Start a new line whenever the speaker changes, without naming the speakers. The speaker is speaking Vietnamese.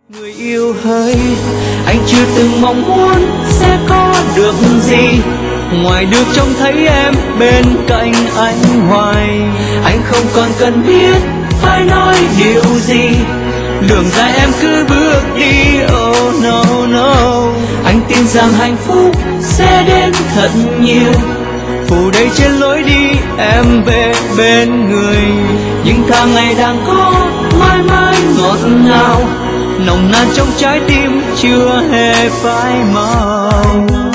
Người yêu hỡi, anh chưa từng mong muốn sẽ có được gì ngoài được trông thấy em bên cạnh anh hoài. Anh không còn cần biết phải nói điều gì, đường dài em cứ bước đi. Oh no no, anh tin rằng hạnh phúc sẽ đến thật nhiều, phủ đầy trên lối đi em về bên người. Những tháng ngày đang có mãi mãi ngọt ngào, nồng nàn trong trái tim chưa hề phai màu.